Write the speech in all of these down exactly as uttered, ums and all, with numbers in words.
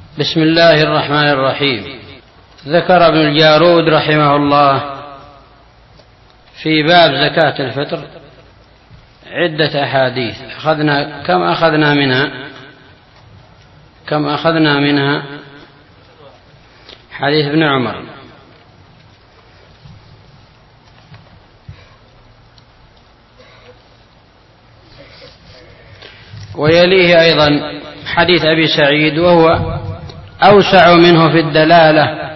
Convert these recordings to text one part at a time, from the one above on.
بسم الله الرحمن الرحيم. ذكر ابن الجارود رحمه الله في باب زكاة الفطر عدة أحاديث. أخذنا كم أخذنا منها كم أخذنا منها حديث ابن عمر، ويليه أيضا حديث أبي سعيد وهو أوسع منه في الدلالة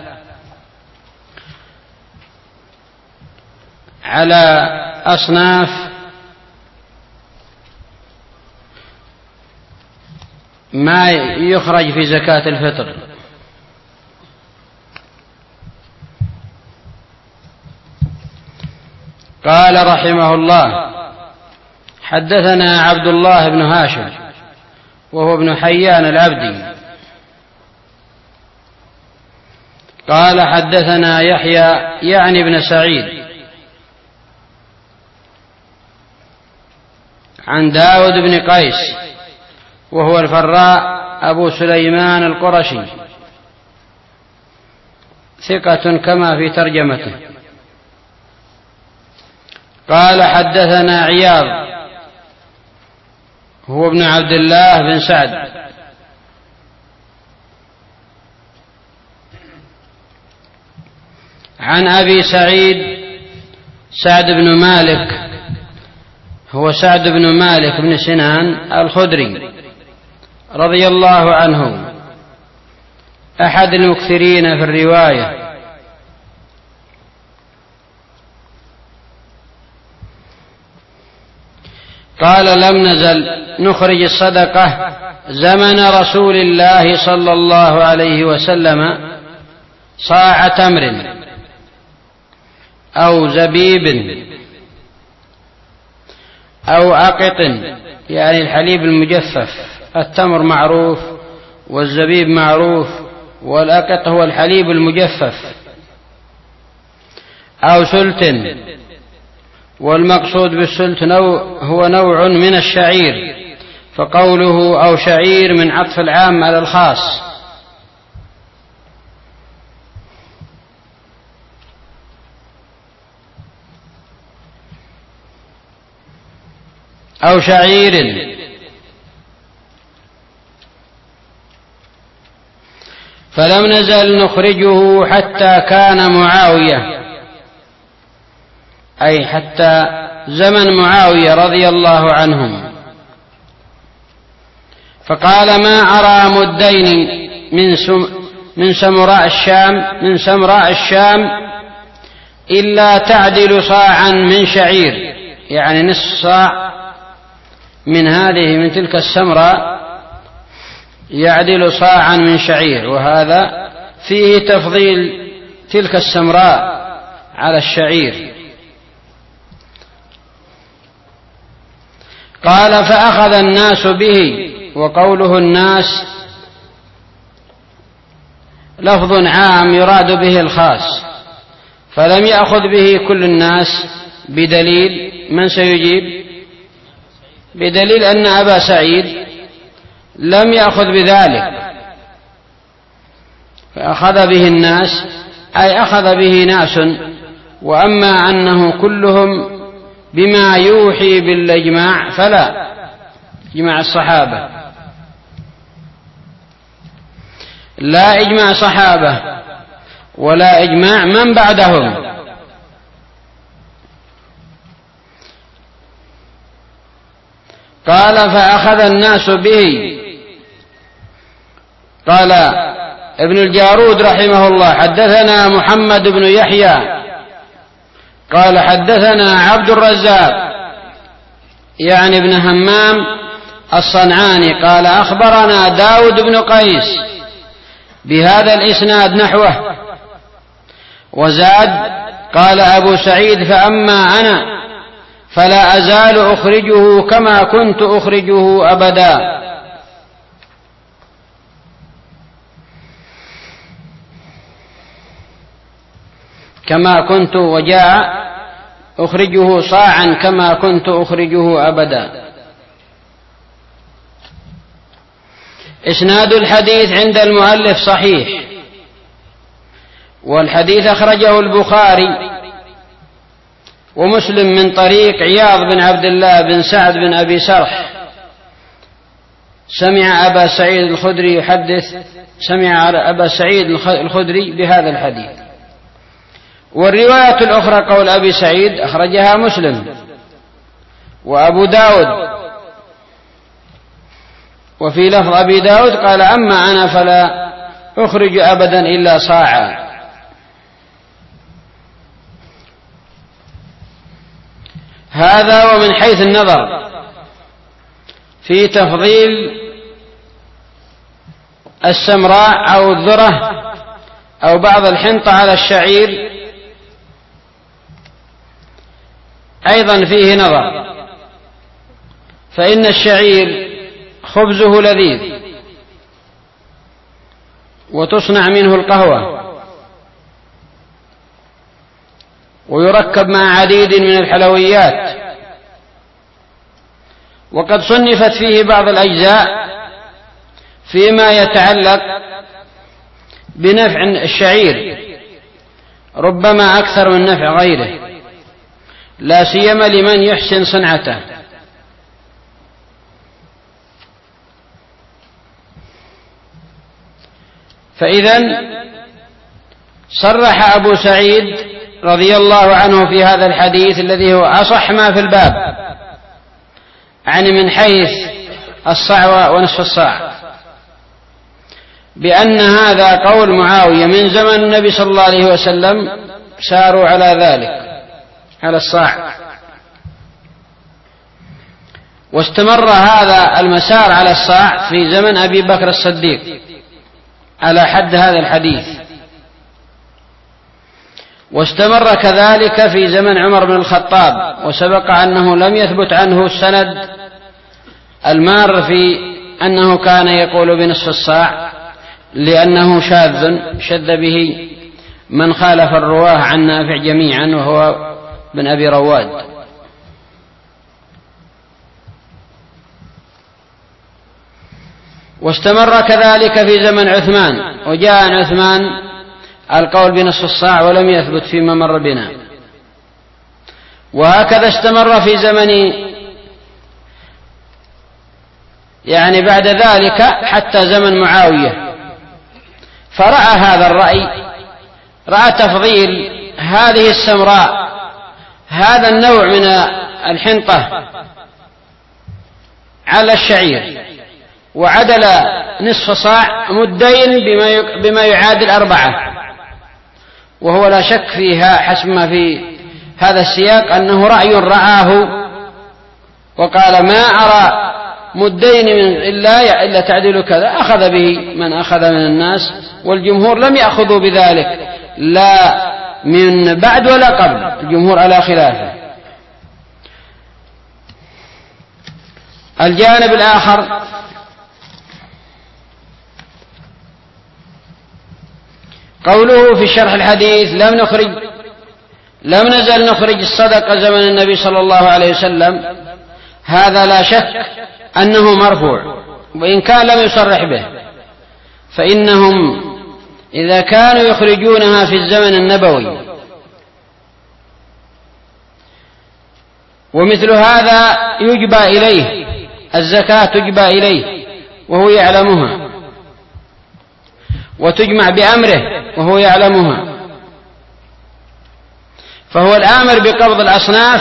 على أصناف ما يخرج في زكاة الفطر. قال رحمه الله: حدثنا عبد الله بن هاشم وهو ابن حيان العبدي قال حدثنا يحيى يعني ابن سعيد عن داود بن قيس وهو الفراء أبو سليمان القرشي ثقة كما في ترجمته. قال حدثنا عياض هو ابن عبد الله بن سعد عن أبي سعيد سعد بن مالك هو سعد بن مالك بن سنان الخدري رضي الله عنه، أحد المكثرين في الرواية. قال: لم نزل نخرج الصدقة زمن رسول الله صلى الله عليه وسلم صاع تمر أو زبيب أو أقط، يعني الحليب المجفف. التمر معروف والزبيب معروف والأقط هو الحليب المجفف، أو سلت، والمقصود بالسلت نوع هو نوع من الشعير، فقوله أو شعير من عطف العام على الخاص. أو شعير. فلم نزل نخرجه حتى كان معاوية، أي حتى زمن معاوية رضي الله عنهم. فقال: ما أرى مدين من من سمراء الشام من سمراء الشام إلا تعدل صاعا من شعير، يعني نصف صاع من هذه من تلك السمراء يعدل صاعا من شعير، وهذا فيه تفضيل تلك السمراء على الشعير. قال: فأخذ الناس به، وقوله الناس لفظ عام يراد به الخاص، فلم يأخذ به كل الناس بدليل من سيجيب؟ بدليل أن أبا سعيد لم يأخذ بذلك، فأخذ به الناس أي أخذ به ناس. وأما أنه كلهم بما يوحي بالإجماع فلا، إجماع الصحابة لا إجماع صحابة ولا إجماع من بعدهم. قال: فأخذ الناس به. قال ابن الجارود رحمه الله: حدثنا محمد بن يحيى قال حدثنا عبد الرزاق يعني ابن همام الصنعاني قال أخبرنا داود بن قيس بهذا الإسناد نحوه. وزاد: قال أبو سعيد: فأما أنا فلا أزال أخرجه كما كنت أخرجه أبدا. كما كنت، وجاء أخرجه صاعا كما كنت أخرجه أبدا. إسناد الحديث عند المؤلف صحيح، والحديث أخرجه البخاري ومسلم من طريق عياض بن عبد الله بن سعد بن أبي سرح سمع أبا سعيد الخدري يحدث سمع أبا سعيد الخدري بهذا الحديث. والرواية الأخرى قول أبي سعيد أخرجها مسلم وأبو داود، وفي لفظ أبي داود قال: أما أنا فلا أخرج أبدا إلا صاعا. هذا ومن حيث النظر في تفضيل السمراء أو الذرة أو بعض الحنطة على الشعير أيضا فيه نظر، فإن الشعير خبزه لذيذ وتصنع منه القهوة ويركب مع عديد من الحلويات، وقد صنفت فيه بعض الأجزاء فيما يتعلق بنفع الشعير ربما أكثر من نفع غيره، لا سيما لمن يحسن صنعته. فإذن صرح أبو سعيد رضي الله عنه في هذا الحديث الذي هو أصح ما في الباب، يعني من حيث الصاع ونصف الصاع، بأن هذا قول معاوية من زمن النبي صلى الله عليه وسلم ساروا على ذلك، على الصاع، واستمر هذا المسار على الصاع في زمن أبي بكر الصديق على حد هذا الحديث، واستمر كذلك في زمن عمر بن الخطاب، وسبق أنه لم يثبت عنه السند المار في أنه كان يقول بنصف الصاع، لأنه شاذ شذ به من خالف الرواه عن نافع جميعا وهو بن أبي رواد. واستمر كذلك في زمن عثمان، وجاء عن عثمان القول بنصف الصاع ولم يثبت فيما مر بنا. وهكذا استمر في زمن يعني بعد ذلك حتى زمن معاوية، فرأى هذا الرأي، رأى تفضيل هذه السمراء هذا النوع من الحنطة على الشعير، وعدل نصف صاع مدين بما يعادل أربعة، وهو لا شك فيها حسب ما في هذا السياق أنه رأي رآه وقال: ما أرى مدين من إلا إلا تعديل كذا، أخذ به من أخذ من الناس، والجمهور لم يأخذوا بذلك لا من بعد ولا قبل، الجمهور على خلافه. الجانب الآخر قوله في شرح الحديث: لم نخرج لم نزل نخرج الصدقة زمن النبي صلى الله عليه وسلم، هذا لا شك أنه مرفوع، وإن كان لم يصرح به، فإنهم إذا كانوا يخرجونها في الزمن النبوي ومثل هذا يجبى إليه الزكاة، تجبى إليه وهو يعلمها، وتجمع بأمره وهو يعلمها، فهو الآمر بقبض الأصناف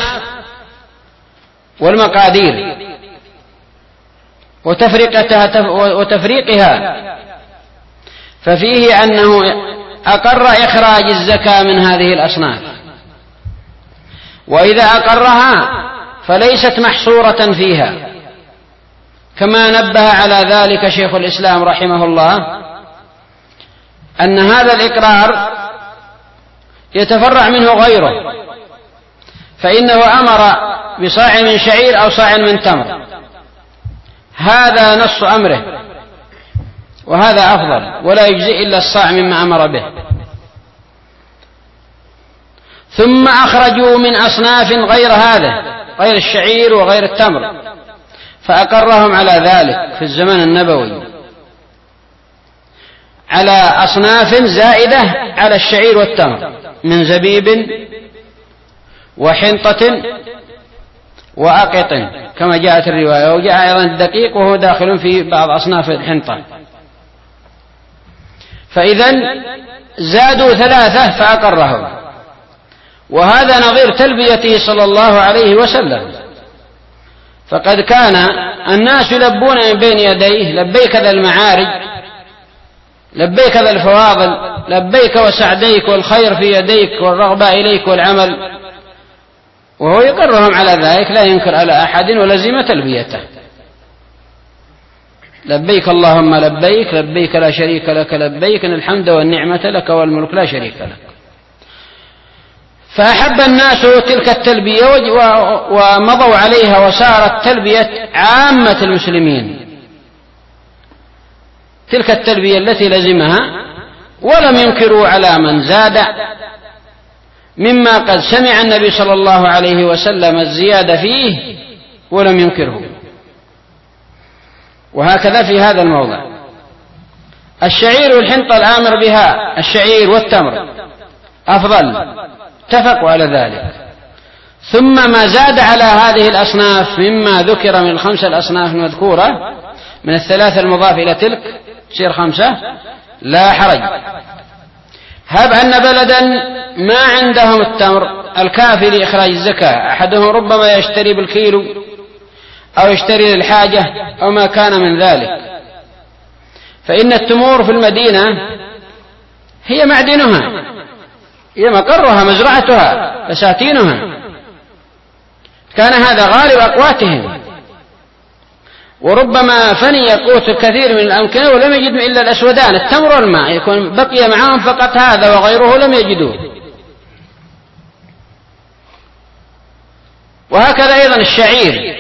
والمقادير وتفريقتها وتفريقها، ففيه أنه أقر إخراج الزكاة من هذه الأصناف، وإذا أقرها فليست محصورة فيها، كما نبه على ذلك شيخ الإسلام رحمه الله، أن هذا الإقرار يتفرع منه غيره، فإنه أمر بصاع من شعير أو صاع من تمر، هذا نص أمره، وهذا أفضل، ولا يجزئ إلا الصاع مما أمر به. ثم أخرجوا من أصناف غير هذا، غير الشعير وغير التمر، فأقرهم على ذلك في الزمن النبوي، على أصناف زائدة على الشعير والتمر من زبيب وحنطة وأقط كما جاءت الرواية، وجاء أيضا الدقيق وهو داخل في بعض أصناف الحنطة. فإذا زادوا ثلاثة فأقرهم، وهذا نظير تلبيته صلى الله عليه وسلم. فقد كان الناس يلبون من بين يديه لبيك ذا المعارج، لبيك ذا الفواضل، لبيك وسعديك والخير في يديك والرغبة إليك والعمل، وهو يقرهم على ذلك، لا ينكر على أحد ولزم تلبيته. لبيك اللهم لبيك، لبيك لا شريك لك لبيك، إن الحمد والنعمة لك والملك لا شريك لك. فأحب الناس تلك التلبية ومضوا عليها، وصارت تلبية عامة المسلمين تلك التلبية التي لزمها، ولم ينكروا على من زاد، مما قد سمع النبي صلى الله عليه وسلم الزيادة فيه ولم ينكره. وهكذا في هذا الموضع الشعير والحنطة الآمر بها، الشعير والتمر أفضل، اتفقوا على ذلك. ثم ما زاد على هذه الأصناف مما ذكر من الخمسة الأصناف المذكورة من الثلاثة المضاف إلى تلك تصير خمسة لا حرج. هب أن بلدا ما عندهم التمر الكافي لإخراج الزكاة، أحدهم ربما يشتري بالكيلو أو يشتري للحاجة أو ما كان من ذلك، فإن التمور في المدينة هي معدنها، هي مقرها مزرعتها بساتينها، كان هذا غالب أقواتهم، وربما فني قوت كثير من الأمكنة ولم يجد إلا الأسودان التمر والماء، يكون بقي معهم فقط هذا وغيره لم يجدوه. وهكذا أيضا الشعير،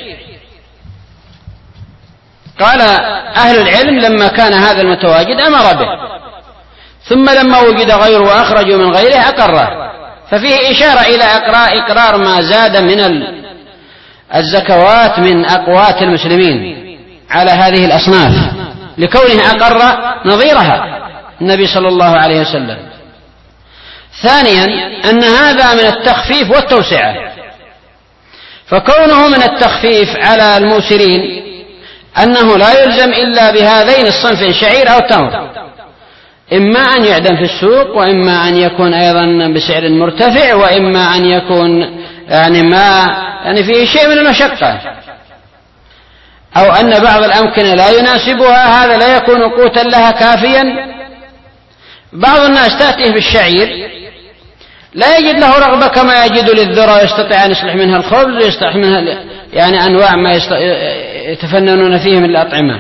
قال أهل العلم لما كان هذا المتواجد أمر به، ثم لما وجد غيره وأخرجوا من غيره أقره، ففيه إشارة إلى إقرار, إقرار ما زاد من الزكوات من أقوات المسلمين على هذه الأصناف، لكونه أقر نظيرها النبي صلى الله عليه وسلم. ثانيا أن هذا من التخفيف والتوسعة، فكونه من التخفيف على الموسرين أنه لا يلزم إلا بهذين الصنفين شعير أو تمر، إما أن يعدم في السوق، وإما أن يكون أيضا بسعر مرتفع، وإما أن يكون يعني ما يعني فيه شيء من المشقة، أو أن بعض الأمكنة لا يناسبها، هذا لا يكون قوتا لها كافيا. بعض الناس تأتيه بالشعير لا يجد له رغبة كما يجد للذرة، يستطيع أن يصلح منها الخبز ويصلح منها يعني أنواع ما يتفننون فيه من الأطعمة.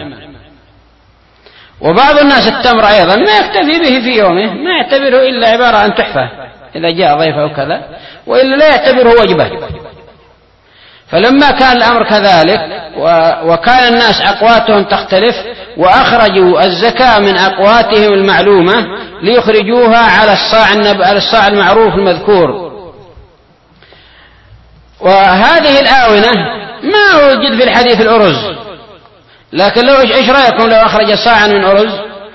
وبعض الناس التمر أيضا ما يكتفي به في يومه، ما يعتبره إلا عبارة عن تحفة إذا جاء ضيف أو كذا، وإلا لا يعتبره وجبة. فلما كان الأمر كذلك وكان الناس أقواتهم تختلف، وأخرجوا الزكاة من أقواتهم المعلومة ليخرجوها على الصاع على الصاع المعروف المذكور. وهذه الآونة ما وجد في الحديث الأرز، لكن لو إيش رأيكم لو أخرج صاعا من أرز؟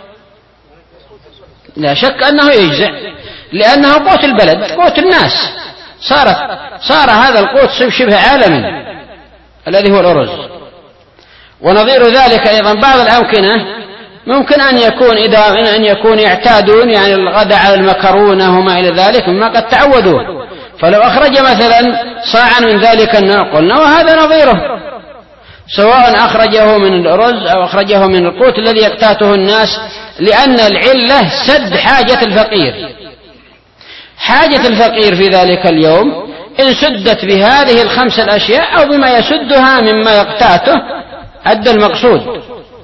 لا شك أنه يجزع، لأنه قوت البلد، قوت الناس، صارت صار هذا القوت شبه عالمي الذي هو الأرز. ونظير ذلك أيضا بعض الأمكنة ممكن أن يكون إذا أن يكون يعتادون يعني الغداء على المكرونة وما إلى ذلك مما قد تعودوا، فلو أخرج مثلا صاعا من ذلك النوع قلنا وهذا نظيره، سواء أخرجه من الأرز أو أخرجه من القوت الذي يقتاته الناس، لأن العلة سد حاجة الفقير. حاجة الفقير في ذلك اليوم إن سدت بهذه الخمس الأشياء أو بما يسدها مما يقتاته أدى المقصود.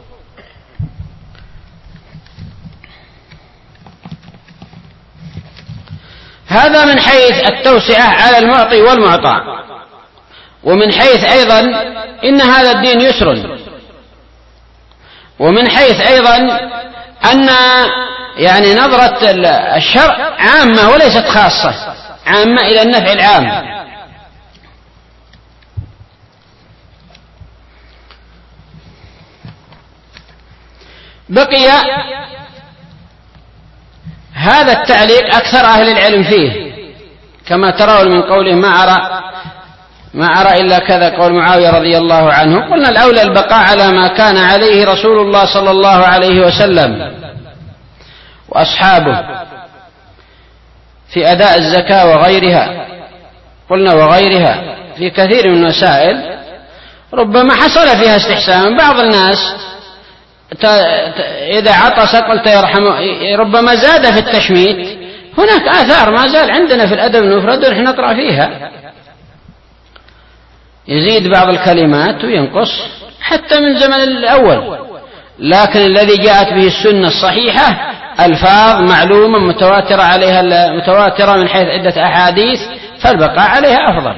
هذا من حيث التوسعة على المعطي والمعطى. ومن حيث أيضا إن هذا الدين يسر، ومن حيث أيضا أن يعني نظرة الشرع عامة وليست خاصة، عامة إلى النفع العام. بقي هذا التعليق أكثر أهل العلم فيه، كما ترون من قوله ما أرى ما أرى إلا كذا، قول معاوية رضي الله عنه. قلنا الأولى البقاء على ما كان عليه رسول الله صلى الله عليه وسلم وأصحابه في أداء الزكاة وغيرها. قلنا وغيرها في كثير من المسائل ربما حصل فيها استحسان. بعض الناس إذا عطس قلت يرحمه ربما زاد في التشميت. هناك آثار ما زال عندنا في الأدب المفرد ونحن نقرأ فيها، يزيد بعض الكلمات وينقص حتى من زمن الأول. لكن الذي جاءت به السنة الصحيحة ألفاظ معلومة متواترة عليها متواترة من حيث عدة أحاديث، فالبقاء عليها أفضل.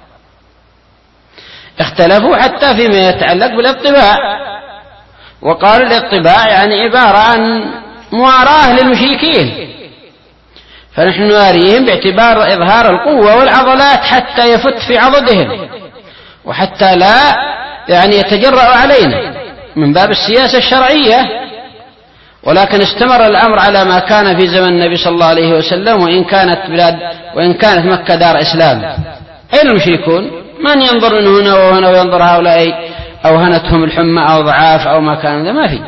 اختلفوا حتى فيما يتعلق بالاطباع، وقالوا الاطباع يعني عبارة عن مواراه للمشركين، فنحن نواريهم باعتبار إظهار القوة والعضلات حتى يفت في عضدهم وحتى لا يعني يتجرأوا علينا من باب السياسة الشرعية. ولكن استمر الأمر على ما كان في زمن النبي صلى الله عليه وسلم، وإن كانت بلاد وإن كانت مكة دار إسلام. أين المشركون؟ من ينظر من هنا وهنا وينظر هؤلاء أوهنتهم الحمى أو ضعاف أو ما كان، ذا ما في.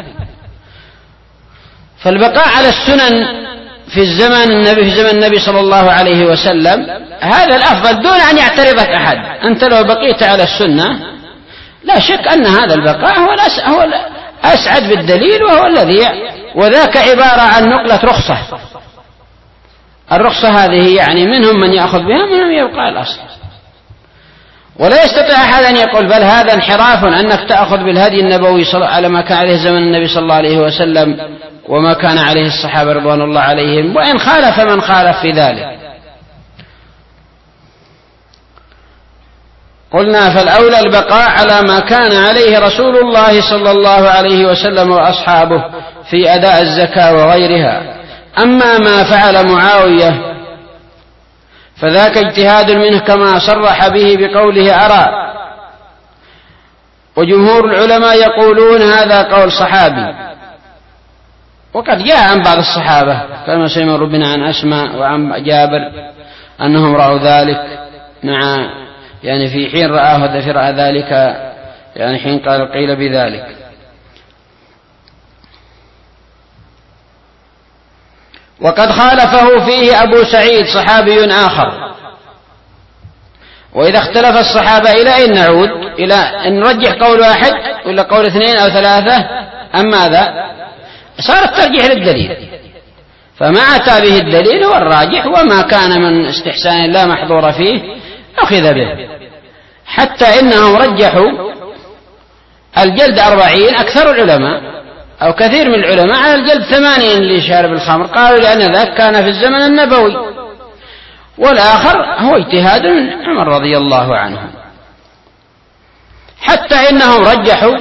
فالبقاء على السنن في الزمن النبي في زمن النبي صلى الله عليه وسلم هذا الأفضل دون أن يعترضك أحد. أنت لو بقيت على السنة لا شك أن هذا البقاء هو هو أسعد بالدليل، وهو الذي وذاك عبارة عن نقلة رخصة. الرخصة هذه يعني منهم من يأخذ بها منهم يبقى الأصل. ولا يستطيع أحد أن يقول بل هذا انحراف أنك تأخذ بالهدي النبوي على ما كان عليه زمن النبي صلى الله عليه وسلم وما كان عليه الصحابة رضوان الله عليهم، وإن خالف من خالف في ذلك. قلنا فالأولى البقاء على ما كان عليه رسول الله صلى الله عليه وسلم وأصحابه في أداء الزكاة وغيرها. أما ما فعل معاوية فذاك اجتهاد منه كما صرح به بقوله أرى، وجمهور العلماء يقولون هذا قول صحابي. وقد جاء عن بعض الصحابة كما سيمر بنا عن أسماء وعن جابر أنهم رأوا ذلك، مع يعني في حين رآه وفي رأى ذلك يعني حين قال قيل بذلك. وقد خالفه فيه أبو سعيد صحابي آخر. وإذا اختلف الصحابة إلى أين نعود؟ إلى أن نرجح قول واحد ولا قول اثنين أو ثلاثة أم ماذا؟ صار الترجيح للدليل، فما أتى به الدليل هو الراجح، وما كان من استحسان لا محظور فيه أخذ به. حتى إنهم رجحوا الجلد أربعين أكثر العلماء أو كثير من العلماء على الجلد ثمانين لشارب الخمر، قالوا لأن ذاك كان في الزمن النبوي. والآخر هو اجتهاد من عمر رضي الله عنه. حتى إنهم رجحوا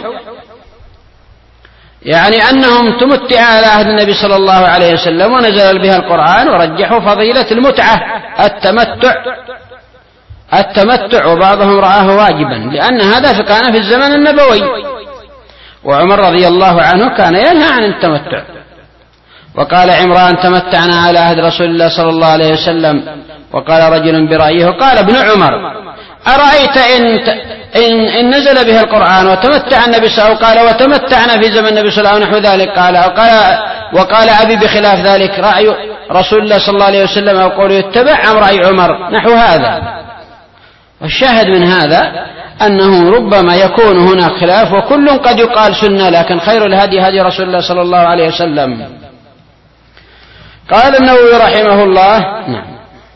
يعني أنهم تمتع على عهد النبي صلى الله عليه وسلم ونزل بها القرآن، ورجحوا فضيلة المتعة التمتع التمتع وبعضهم رآه واجبا لأن هذا كان في الزمن النبوي، وعمر رضي الله عنه كان ينهى عن التمتع. وقال عمران تمتعنا على عهد رسول الله صلى الله عليه وسلم. وقال رجل برأيه، وقال ابن عمر أرأيت إن, إن, إن نزل به القرآن وتمتع النبي صلى الله عليه وسلم، قال وتمتعنا في زمن النبي صلى الله عليه وسلم نحو ذلك، قال وقال, وقال أبي بخلاف ذلك رأي رسول الله صلى الله عليه وسلم أو قوله يتبع أم رأي عمر نحو هذا. والشاهد من هذا أنه ربما يكون هناك خلاف، وكل قد يقال سنة، لكن خير الهدي هدي رسول الله صلى الله عليه وسلم. قال النووي رحمه الله نعم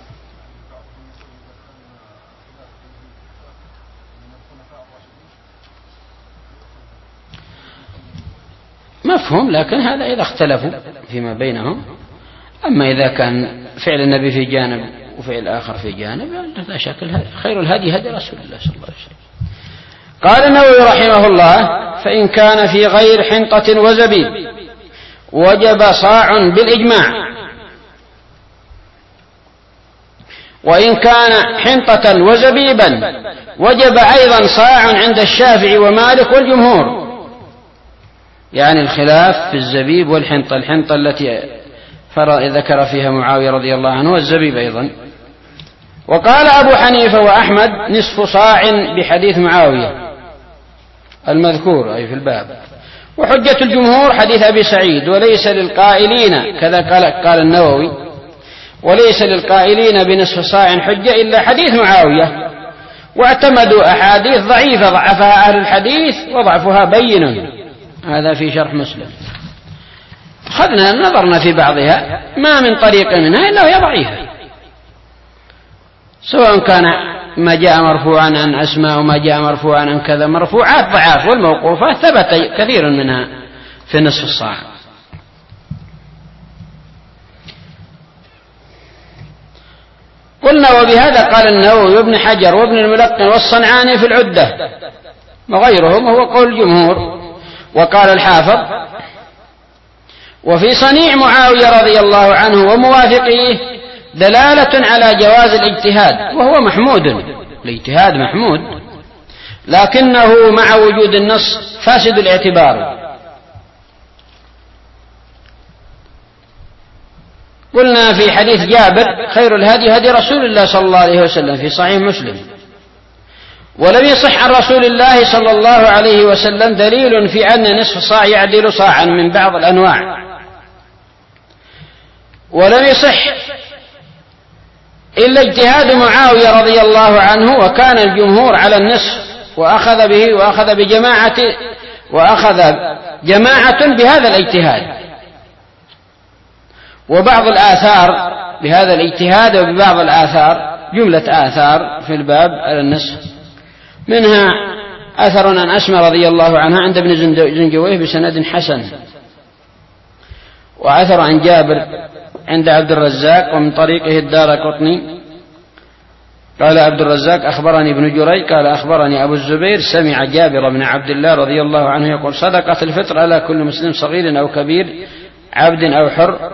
مفهوم، لكن هذا إذا اختلفوا فيما بينهم. أما إذا كان فعل النبي في جانب وفعل آخر في جانب لا شك خير الهدي هدي رسول الله صلى الله عليه وسلم. قال النووي رحمه الله فإن كان في غير حنطة وزبيب وجب صاع بالإجماع، وإن كان حنطة وزبيبا وجب أيضا صاع عند الشافعي ومالك والجمهور. يعني الخلاف في الزبيب والحنطة. الحنطة التي ذكر فيها معاوية رضي الله عنه والزبيب أيضا. وقال أبو حنيفة وأحمد نصف صاع بحديث معاوية المذكور أي في الباب. وحجة الجمهور حديث أبي سعيد وليس للقائلين كذا قال, قال النووي وليس للقائلين بنصف صاع حجة إلا حديث معاوية، واعتمدوا أحاديث ضعيفة ضعفها أهل الحديث وضعفها بين. هذا في شرح مسلم. أخذنا نظرنا في بعضها ما من طريق منها إلا هي ضعيفة، سواء كان ما جاء مرفوعا عن أسماء وما جاء مرفوعا عن كذا. مرفوعات ضعاف والموقوفات ثبت كثير منها في نصف الصاع. قلنا وبهذا قال النووي وابن حجر وابن الملقن والصنعاني في العدة وغيرهم، هو قول الجمهور. وقال الحافظ وفي صنيع معاوية رضي الله عنه وموافقيه دلالة على جواز الاجتهاد، وهو محمود، الاجتهاد محمود، لكنه مع وجود النص فاسد الاعتبار. قلنا في حديث جابر خير الهدي هدي رسول الله صلى الله عليه وسلم في صحيح مسلم، ولم يصح عن رسول الله صلى الله عليه وسلم دليل في أن نصف صاع يعدل صاعا من بعض الأنواع. ولم يصح إلا اجتهاد معاوية رضي الله عنه، وكان الجمهور على النصف وأخذ به وأخذ بجماعة وأخذ جماعة بهذا الاجتهاد. وبعض الآثار بهذا الاجتهاد وببعض الآثار جملة آثار في الباب على النصف، منها أثر عن أسماء رضي الله عنها عند ابن زنجويه بسند حسن، وأثر عن جابر عند عبد الرزاق ومن طريقه الدارقطني. قال عبد الرزاق أخبرني ابن جريج قال أخبرني أبو الزبير سمع جابر بن عبد الله رضي الله عنه يقول صدقة الفطر على كل مسلم صغير أو كبير عبد أو حر،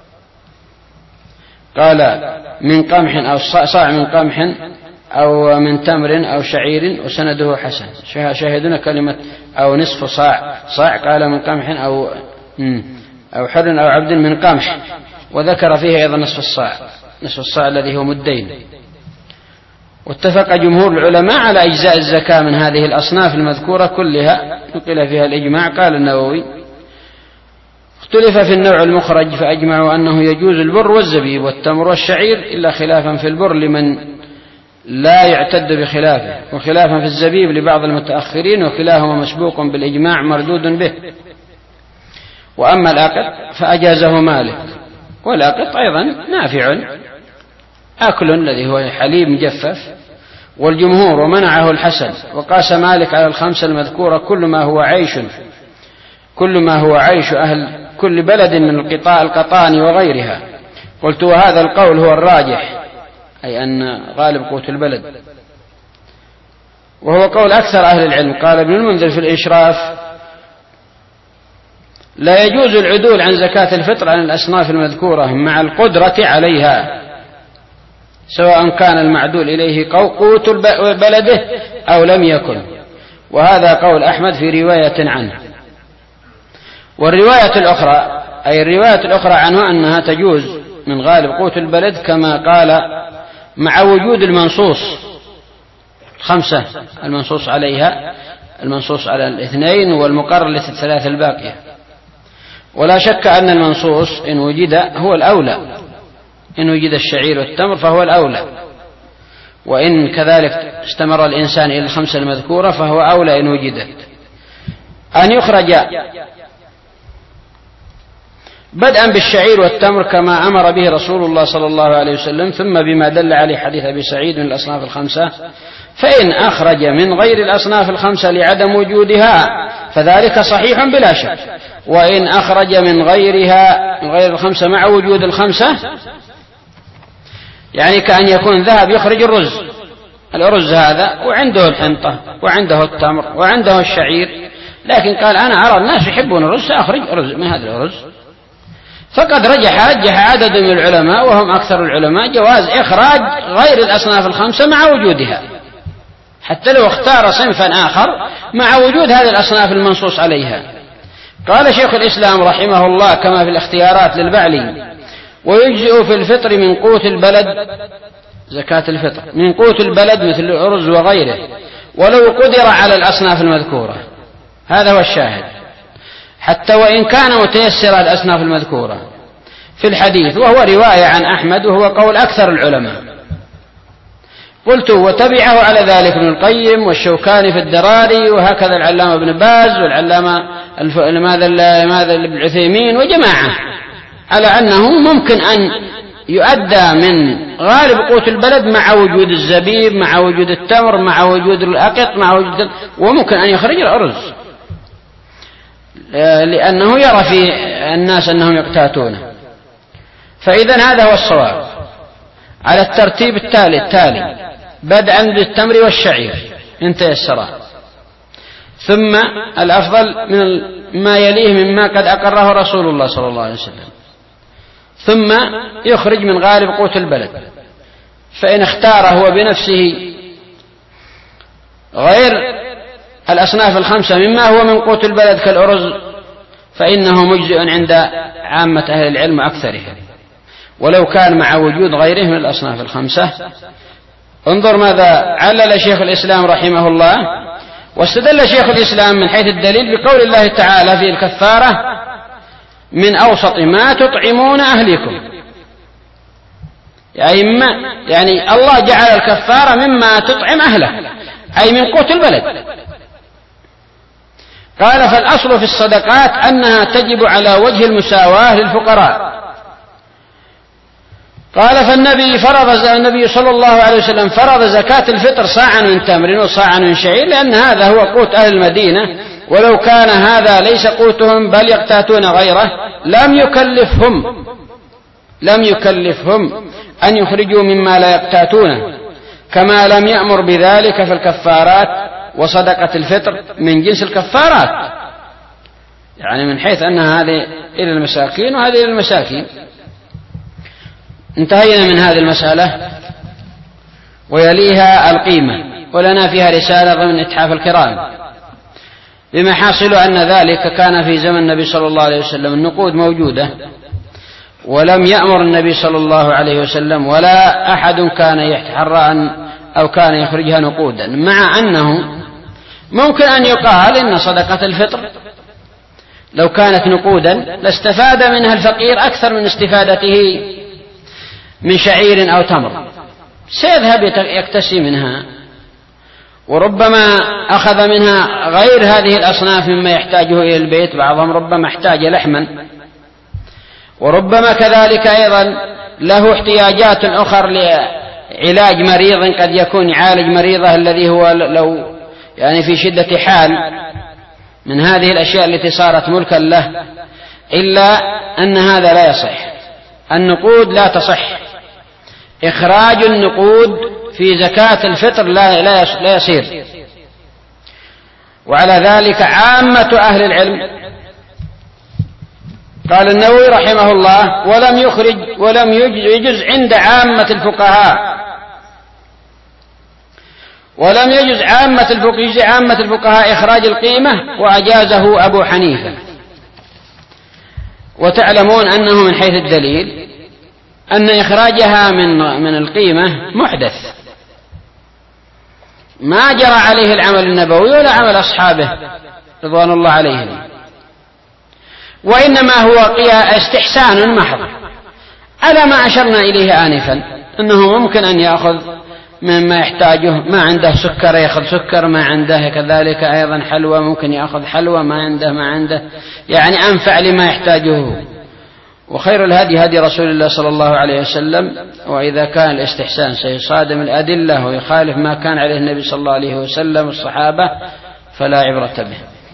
قال من قمح أو صاع من قمح أو من تمر أو شعير، وسنده حسن. شاهدنا كلمة أو نصف صاع صاع قال من قمح أو أو حر أو عبد من قمح، وذكر فيه أيضا نصف الصاع نصف الصاع الذي هو مدين. واتفق جمهور العلماء على أجزاء الزكاة من هذه الأصناف المذكورة كلها، نقل فيها الإجماع. قال النووي اختلف في النوع المخرج فأجمعوا أنه يجوز البر والزبيب والتمر والشعير، إلا خلافا في البر لمن لا يعتد بخلافه، وخلافا في الزبيب لبعض المتأخرين، وكلاهما مسبوق بالإجماع مردود به. وأما الأقط فأجازه مالك، والأقط أيضا نافع أكل الذي هو حليب مجفف، والجمهور ومنعه الحسن. وقاس مالك على الخمسة المذكورة كل ما هو عيش كل ما هو عيش أهل كل بلد من القطاع القطان وغيرها. قلت وهذا القول هو الراجح، أي أن غالب قوت البلد، وهو قول أكثر أهل العلم. قال ابن المنذر في الإشراف لا يجوز العدول عن زكاة الفطر عن الأصناف المذكورة مع القدرة عليها، سواء كان المعدول إليه قوت بلده أو لم يكن، وهذا قول أحمد في رواية عنه. والرواية الأخرى أي الرواية الأخرى عنه أنها تجوز من غالب قوت البلد كما قال مع وجود المنصوص خمسة المنصوص عليها المنصوص على الاثنين والمقرر للثلاث الباقية. ولا شك أن المنصوص إن وجد هو الأولى، إن وجد الشعير والتمر فهو الأولى، وإن كذلك استمر الإنسان إلى الخمسة المذكورة فهو أولى إن وجدت. أن يخرج بدءا بالشعير والتمر كما أمر به رسول الله صلى الله عليه وسلم، ثم بما دل عليه حديث أبي سعيد من الأصناف الخمسة. فإن أخرج من غير الأصناف الخمسة لعدم وجودها فذلك صحيح بلا شك، وإن أخرج من غيرها من غير الخمسة مع وجود الخمسة، يعني كأن يكون ذهب يخرج الرز الأرز هذا وعنده الحنطة وعنده التمر وعنده الشعير، لكن قال أنا أرى الناس يحبون الرز سأخرج رز من هذا الأرز، فقد رجح رجح عدد من العلماء وهم أكثر العلماء جواز إخراج غير الأصناف الخمسة مع وجودها، حتى لو اختار صنفا آخر مع وجود هذه الأصناف المنصوص عليها. قال شيخ الإسلام رحمه الله كما في الاختيارات للبعلي: ويجزئ في الفطر من قوت البلد، زكاة الفطر من قوت البلد مثل الأرز وغيره، ولو قدر على الأصناف المذكورة. هذا هو الشاهد، حتى وإن كان متيسر الأصناف المذكورة في الحديث، وهو رواية عن أحمد وهو قول أكثر العلماء. قلت: وتبعه على ذلك ابن القيم والشوكاني في الدراري، وهكذا العلامة ابن باز والعلامة ماذا ابن عثيمين وجماعة، على أنه ممكن أن يؤدى من غالب قوت البلد مع وجود الزبيب، مع وجود التمر، مع وجود الأقط، مع وجود، وممكن أن يخرج الأرز، لأنه يرى في الناس أنهم يقتاتونه. فإذا هذا هو الصواب على الترتيب التالي التالي بدءا بالتمر والشعير إن تيسرا، ثم الأفضل من ما يليه مما قد أقره رسول الله صلى الله عليه وسلم، ثم يخرج من غالب قوت البلد. فإن اختار هو بنفسه غير الأصناف الخمسة مما هو من قوت البلد كالأرز فإنه مجزئ عند عامة أهل العلم أكثرهم، ولو كان مع وجود غيره من الأصناف الخمسة. انظر ماذا علل شيخ الإسلام رحمه الله. واستدل شيخ الإسلام من حيث الدليل بقول الله تعالى في الكفارة: من أوسط ما تطعمون أهلكم، يعني, ما يعني الله جعل الكفارة مما تطعم أهله، أي من قوت البلد. قال: فالأصل في الصدقات أنها تجب على وجه المساواة للفقراء. قال: فالنبي فرض النبي صلى الله عليه وسلم فرض زكاة الفطر صاعا من تمر وصاعا من شعير، لأن هذا هو قوت أهل المدينة، ولو كان هذا ليس قوتهم بل يقتاتون غيره لم يكلفهم لم يكلفهم أن يخرجوا مما لا يقتاتونه، كما لم يأمر بذلك في الكفارات وصدقة الفطر من جنس الكفارات، يعني من حيث أن هذه إلى المساكين وهذه إلى المساكين. انتهينا من هذه المسألة، ويليها القيمة، ولنا فيها رسالة ضمن إتحاف الكرام، بما حاصل أن ذلك كان في زمن النبي صلى الله عليه وسلم النقود موجودة، ولم يأمر النبي صلى الله عليه وسلم ولا أحد كان يتحرى أو كان يخرجها نقودا، مع أنه ممكن أن يقال إن صدقة الفطر لو كانت نقودا لاستفاد منها الفقير أكثر من استفادته من شعير أو تمر، سيذهب يكتسي منها، وربما أخذ منها غير هذه الأصناف مما يحتاجه إلى البيت، بعضهم ربما احتاج لحما، وربما كذلك أيضا له احتياجات أخرى لعلاج مريض، قد يكون يعالج مريضه الذي هو لو يعني في شدة حال من هذه الأشياء التي صارت ملكا له، إلا أن هذا لا يصح، النقود لا تصح، إخراج النقود في زكاة الفطر لا, لا يصير. وعلى ذلك عامة أهل العلم، قال النووي رحمه الله: ولم يخرج ولم يجز عند عامة الفقهاء ولم يجز عامة الفقهاء عامة الفقهاء إخراج القيمة، وأجازه أبو حنيفة. وتعلمون أنه من حيث الدليل أن إخراجها من من القيمة محدث، ما جرى عليه العمل النبوي ولا عمل أصحابه رضوان الله عليهم، وإنما هو استحسان محض، على ما أشرنا إليه آنفا، أنه ممكن أن يأخذ مما يحتاجه، ما عنده سكر يأخذ سكر، ما عنده كذلك أيضا حلوى ممكن يأخذ حلوى، ما عنده ما عنده يعني أنفع لما يحتاجه. وخير الهدي هدي رسول الله صلى الله عليه وسلم، وإذا كان الاستحسان سيصادم الأدلة ويخالف ما كان عليه النبي صلى الله عليه وسلم والصحابة فلا عبرة به.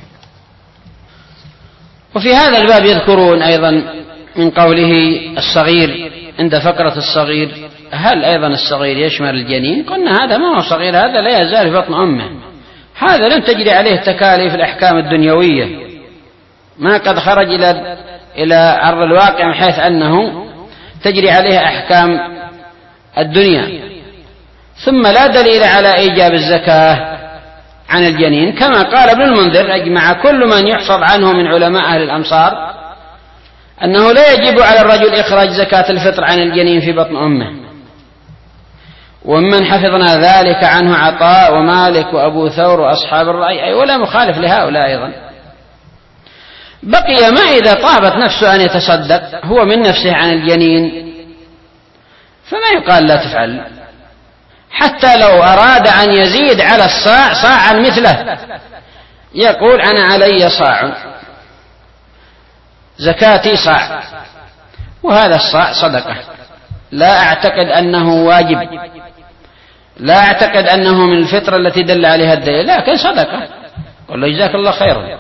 وفي هذا الباب يذكرون أيضا من قوله الصغير عند فقرة الصغير، هل أيضا الصغير يشمل الجنين؟ قلنا هذا ما هو صغير، هذا لا يزال في بطن أمه، هذا لم تجري عليه تكاليف الأحكام الدنيوية، ما قد خرج إلى إلى أرض الواقع من حيث أنه تجري عليه أحكام الدنيا. ثم لا دليل على إيجاب الزكاة عن الجنين، كما قال ابن المنذر: أجمع كل من يحفظ عنه من علماء أهل الأمصار أنه لا يجب على الرجل إخراج زكاة الفطر عن الجنين في بطن أمه. ومن حفظنا ذلك عنه عطاء ومالك وأبو ثور وأصحاب الرأي، أي ولا مخالف لهؤلاء أيضا. بقي ما إذا طابت نفسه أن يتصدق هو من نفسه عن الجنين، فما يقال لا تفعل، حتى لو أراد أن يزيد على الصاع صاعا مثله، يقول: أنا علي صاع، زكاتي صاع، وهذا الصاع صدقة، لا أعتقد أنه واجب، لا أعتقد أنه من الفطرة التي دل عليها الدليل، لكن صدقة، قل له جزاك الله خيرا،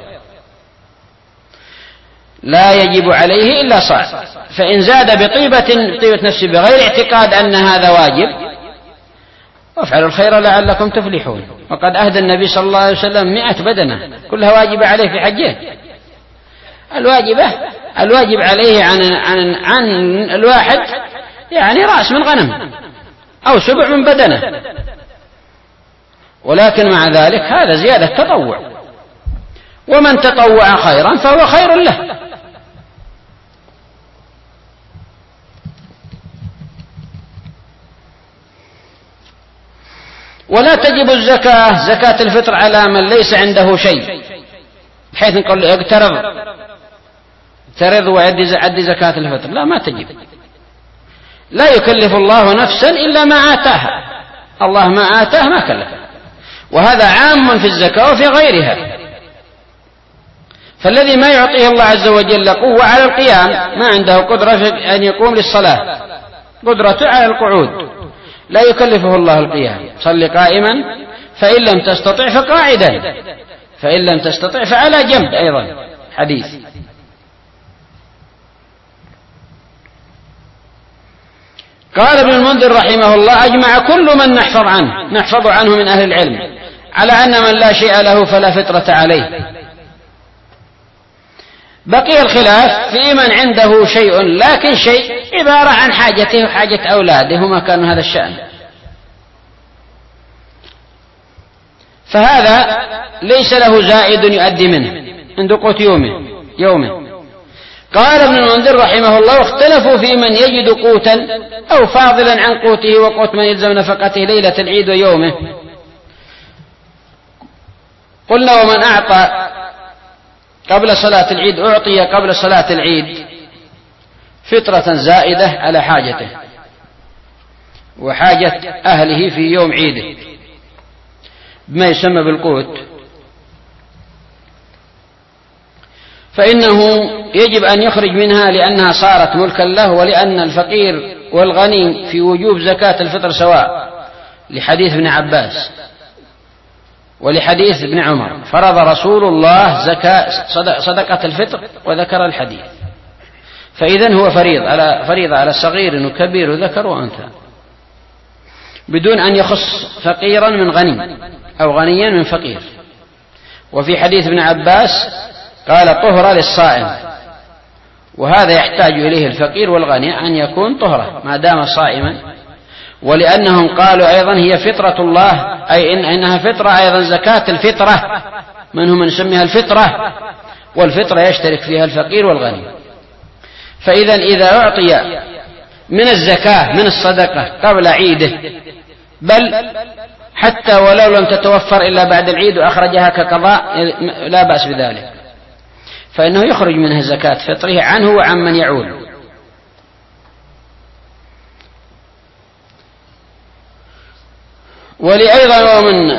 لا يجب عليه إلا صاع. فإن زاد بطيبة طيبة نفسه بغير اعتقاد أن هذا واجب، وافعلوا الخير لعلكم تفلحون. وقد أهدى النبي صلى الله عليه وسلم مئة بدنة كلها واجبة عليه في حجه. الواجبة الواجب عليه عن, عن, عن الواحد يعني رأس من غنم أو سبع من بدنة، ولكن مع ذلك هذا زيادة تطوع، ومن تطوع خيرا فهو خير له. ولا تجب الزكاة زكاة الفطر على من ليس عنده شيء، بحيث نقول له اقترض اقترض وعد زكاة الفطر، لا، ما تجب. لا يكلف الله نفسا إلا ما آتاها، الله ما آتاه ما كلفه، وهذا عام في الزكاة وفي غيرها. فالذي ما يعطيه الله عز وجل قوة على القيام، ما عنده قدرة أن يقوم للصلاة، قدرته على القعود، لا يكلفه الله القيام. صل قائما فإن لم تستطع فقاعدا، فإن لم تستطع فعلى جنب، أيضا حديث. قال ابن المنذر رحمه الله: أجمع كل من نحفظ عنه نحفظ عنه من أهل العلم على أن من لا شيء له فلا فطرة عليه. بقي الخلاف في من عنده شيء، لكن شيء عبارة عن حاجته وحاجة أولاده، هما كانوا هذا الشأن، فهذا ليس له زائد يؤدي منه عند قوت يومه يومه. قال ابن المنذر رحمه الله: اختلفوا في من يجد قوتا أو فاضلا عن قوته وقوت من يلزم نفقته ليلة العيد ويومه. قلنا: ومن أعطى قبل صلاة العيد أعطي قبل صلاة العيد فطرة زائدة على حاجته وحاجة أهله في يوم عيده بما يسمى بالقوت، فإنه يجب أن يخرج منها لأنها صارت ملكا له، ولأن الفقير والغني في وجوب زكاة الفطر سواء، لحديث ابن عباس ولحديث ابن عمر: فرض رسول الله زكاة صدقة الفطر، وذكر الحديث. فإذن هو فريض على فريضة على صغير وكبير وذكر وأنثى، بدون أن يخص فقيرا من غني أو غنيا من فقير. وفي حديث ابن عباس قال: طهرة للصائم، وهذا يحتاج إليه الفقير والغني أن يكون طهرة ما دام صائما. ولأنهم قالوا أيضا هي فطرة الله، أي إن إنها فطرة أيضا زكاة الفطرة، منهم من يسميها الفطرة، والفطرة يشترك فيها الفقير والغني. فإذا إذا أعطي من الزكاة من الصدقة قبل عيده، بل حتى ولو لم تتوفر إلا بعد العيد وأخرجها كقضاء، لا بأس بذلك، فإنه يخرج منها زكاة فطره عنه وعن من يعول. ولأيضا ومن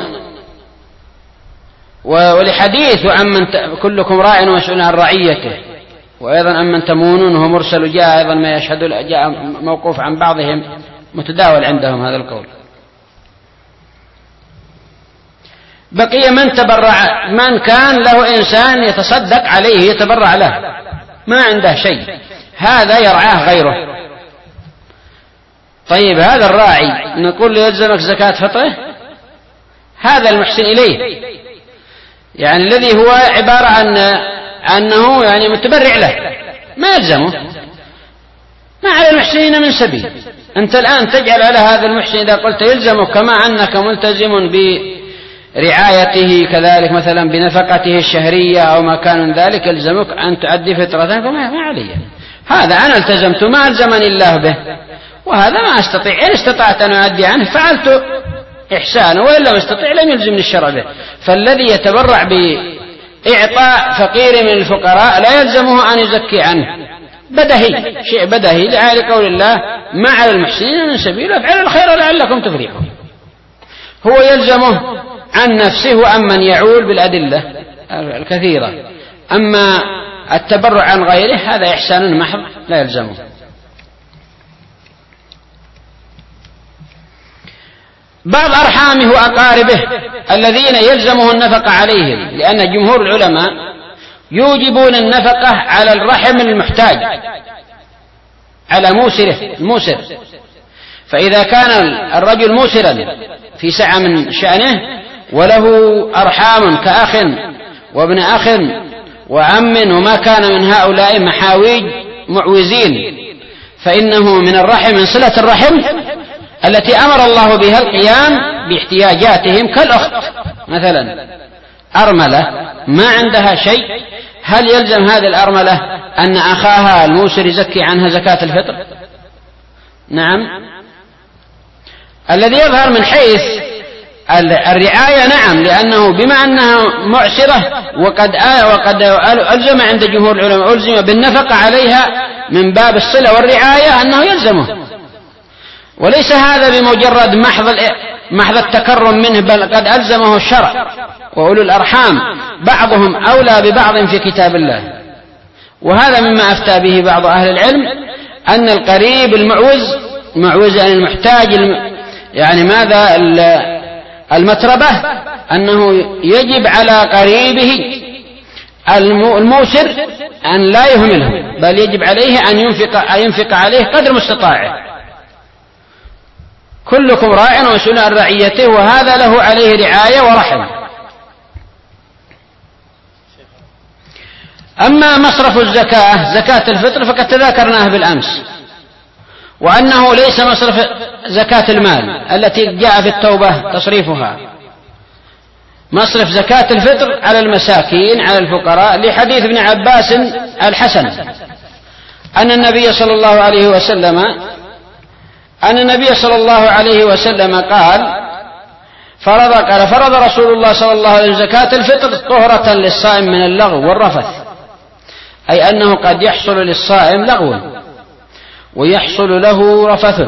ولحديث وعن من كلكم راع ومسؤول عن رعيته، وأيضا أمن تمونون وهو مرسل، جاء أيضا ما يشهد، جاء موقوف عن بعضهم متداول عندهم هذا القول. بقي من تبرع، من كان له إنسان يتصدق عليه يتبرع له، ما عنده شيء، هذا يرعاه غيره. طيب هذا الراعي نقول له يلزمك زكاة فطره؟ هذا المحسن إليه، يعني الذي هو عبارة عن أنه يعني متبرع له ما يلزمه، ما على المحسنين من سبيل. أنت الآن تجعل على هذا المحسن إذا قلت يلزمك كما أنك ملتزم ب رعايته كذلك مثلا بنفقته الشهرية أو ما كان من ذلك يلزمك أن تؤدي فطرة، فما علي هذا أنا التزمت ما ألزمني الله به، وهذا ما أستطيع، إن استطعت أن أؤدي عنه فعلت إحسانا، وإن لم أستطيع لم يلزمني الشرع به. فالذي يتبرع بإعطاء فقير من الفقراء لا يلزمه أن يزكي عنه، بدهي، شيء بدهي، لقول الله ما على المحسنين من سبيل افعلوا الخير لعلكم تفلحون. هو يلزمه عن نفسه وعن من يعول بالأدلة الكثيرة، أما التبرع عن غيره هذا إحسان محض لا يلزمه. بعض أرحامه وأقاربه الذين يلزمه النفقة عليهم، لأن جمهور العلماء يوجبون النفقة على الرحم المحتاج، على موسره الموسر. فإذا كان الرجل موسرا في سعة من شأنه وله أرحام كأخ وابن أخ وعم وما كان من هؤلاء محاويج معوزين، فإنه من الرحم، من صلة الرحم التي أمر الله بها القيام باحتياجاتهم، كالأخت مثلا أرملة ما عندها شيء، هل يلزم هذه الأرملة أن أخاها الموسر يزكي عنها زكاة الفطر؟ نعم. الذي يظهر من حيث الرعاية نعم، لأنه بما أنها معسرة وقد وقد ألزم عند جمهور العلماء ألزم بالنفقة عليها من باب الصلة والرعاية أنه يلزمه، وليس هذا بمجرد محض محض التكرم منه، بل قد ألزمه الشرع، وأولو الأرحام بعضهم أولى ببعض في كتاب الله. وهذا مما أفتى به بعض أهل العلم، أن القريب المعوز معوز عن المحتاج يعني ماذا المتربة، أنه يجب على قريبه الموسر أن لا يهمله، بل يجب عليه أن ينفق, أن ينفق عليه قدر مستطاعه. كلكم راع ومسؤول عن رعيته، وهذا له عليه رعاية ورحم. أما مصرف الزكاة زكاة الفطر فقد تذاكرناه بالأمس، وأنه ليس مصرف زكاة المال التي جاء في التوبة تصريفها، مصرف زكاة الفطر على المساكين على الفقراء، لحديث ابن عباس الحسن أن النبي صلى الله عليه وسلم أن النبي صلى الله عليه وسلم قال فرض قال فرض رسول الله صلى الله عليه وسلم زكاة الفطر طهرة للصائم من اللغو والرفث، أي أنه قد يحصل للصائم لغو ويحصل له رفث،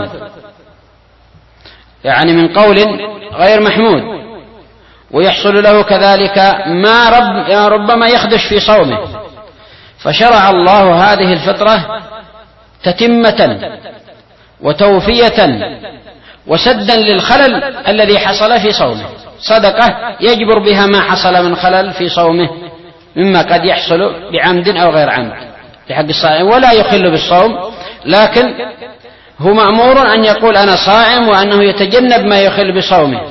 يعني من قول غير محمود، ويحصل له كذلك ما رب ربما يخدش في صومه. فشرع الله هذه الفطرة تتمة وتوفية وسدا للخلل الذي حصل في صومه، صدقة يجبر بها ما حصل من خلل في صومه مما قد يحصل بعمد أو غير عمد لحق الصائم، ولا يخل بالصوم، لكن هو مأمور أن يقول أنا صائم، وأنه يتجنب ما يخل بصومه.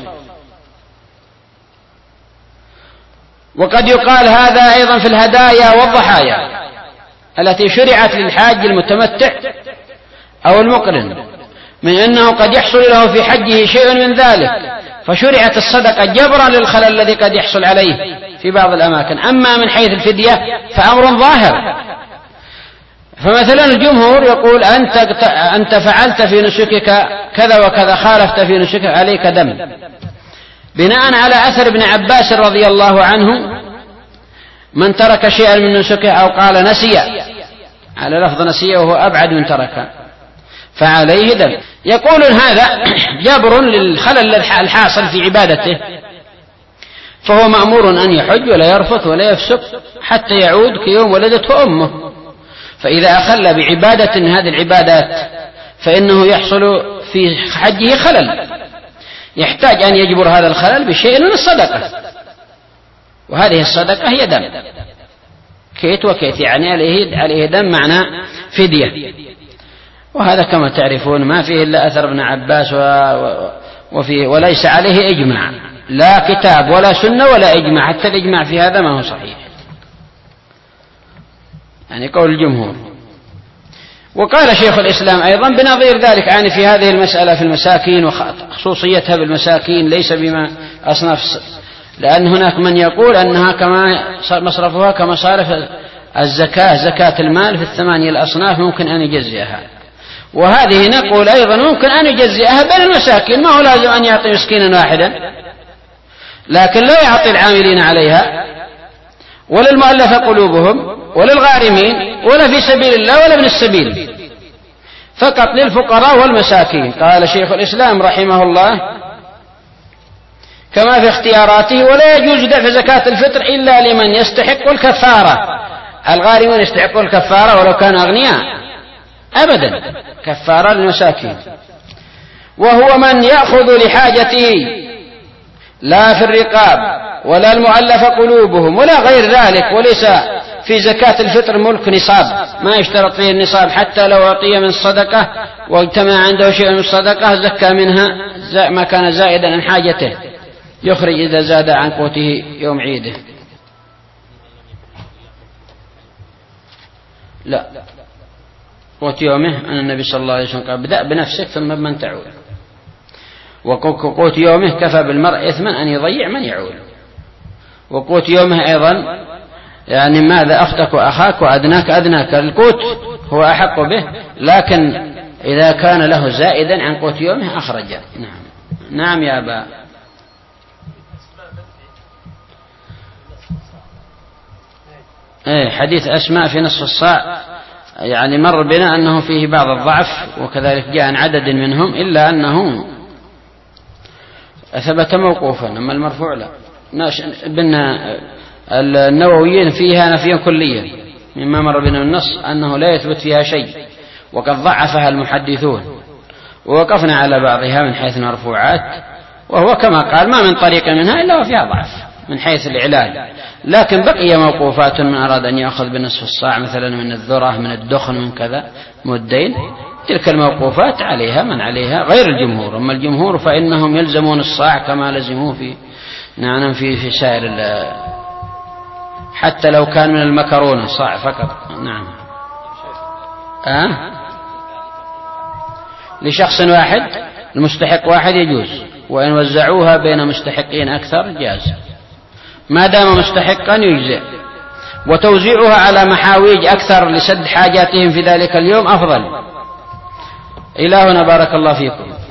وقد يقال هذا أيضا في الهدايا والضحايا التي شرعت للحاج المتمتع أو المقرن، من أنه قد يحصل له في حجه شيء من ذلك، فشرعت الصدقة جبرا للخلل الذي قد يحصل عليه في بعض الأماكن. أما من حيث الفدية فأمر ظاهر، فمثلا الجمهور يقول أنت, أنت فعلت في نسكك كذا وكذا، خالفت في نسكك، عليك دم، بناء على أثر ابن عباس رضي الله عنه من ترك شيئا من نسكه أو قال نسي، على لفظ نسي وهو أبعد من ترك، فعليه دم. يقول هذا جبر للخلل الحاصل في عبادته، فهو مأمور أن يحج ولا يرفث ولا يفسق حتى يعود كيوم ولدته أمه. فإذا أخل بعبادة من هذه العبادات فإنه يحصل في حجه خلل، يحتاج أن يجبر هذا الخلل بشيء من الصدقة، وهذه الصدقة هي دم، كيت وكيت، يعني عليه, عليه دم معنى فدية. وهذا كما تعرفون ما فيه إلا أثر ابن عباس وفيه، وليس عليه إجماع، لا كتاب ولا سنة ولا إجماع، حتى الإجماع في هذا ما هو صحيح، يعني قول الجمهور. وقال شيخ الإسلام أيضا بنظير ذلك، يعني في هذه المسألة في المساكين وخصوصيتها بالمساكين، ليس بما أصناف لأن هناك من يقول أنها كما مصرفها كمصارف الزكاة، زكاة المال في الثمانية الأصناف ممكن أن يجزئها. وهذه نقول أيضا ممكن أن يجزئها بين المساكين، ما هو لازم أن يعطي مسكينا واحدا، لكن لا يعطي العاملين عليها ولا المؤلف قلوبهم ولا الغارمين ولا في سبيل الله ولا ابن السبيل، فقط للفقراء والمساكين. قال شيخ الإسلام رحمه الله كما في اختياراته: ولا يجوز دفع زكاة الفطر إلا لمن يستحق الكفارة. الغارمون يستحقون الكفارة ولو كانوا أغنياء؟ أبدا، كفارة للمساكين. وهو من يأخذ لحاجته، لا في الرقاب ولا المؤلف قلوبهم ولا غير ذلك. وليس في زكاة الفطر ملك نصاب، ما يشترط فيه النصاب، حتى لو أعطي من الصدقة واجتمع عنده شيء من الصدقة زكى منها ما كان زائدا عن حاجته، يخرج إذا زاد عن قوته يوم عيده. لا، قوت يومه أن النبي صلى الله عليه وسلم قال: بدأ بنفسك ثم بمن تعول. وقوت يومه كفى بالمرء إثما أن يضيع من يعول. وقوت يومه أيضا يعني ماذا أختك وأخاك وأدناك أدناك، القوت هو أحق به، لكن إذا كان له زائدا عن قوت يومه أخرجه. نعم. نعم يا أبا. إيه، حديث أسماء في نصف الصاع يعني مر بنا أنه فيه بعض الضعف، وكذلك جاء عن عدد منهم، إلا أنه ثبت موقوفا، أما المرفوع لا. ابن النوويين فيها نفيا كليا مما مر بنا النص أنه لا يثبت فيها شيء، وقد ضعفها المحدثون، ووقفنا على بعضها من حيث المرفوعات، وهو كما قال: ما من طريق منها إلا وفيها ضعف من حيث العلال، لكن بقي موقوفات من أراد أن يأخذ بنصف الصاع مثلا من الذرة من الدخن من كذا مدين، تلك الموقوفات عليها من عليها غير الجمهور. أما الجمهور فإنهم يلزمون الصاع كما لزموه في نعم في في سائر حتى لو كان من المكرونة صاع فقط. نعم. أه؟ لشخص واحد المستحق واحد يجوز، وإن وزعوها بين مستحقين أكثر جاز، ما دام مستحقا يجزئ. وتوزيعها على محاويج أكثر لسد حاجاتهم في ذلك اليوم أفضل. إلهنا بارك الله فيكم.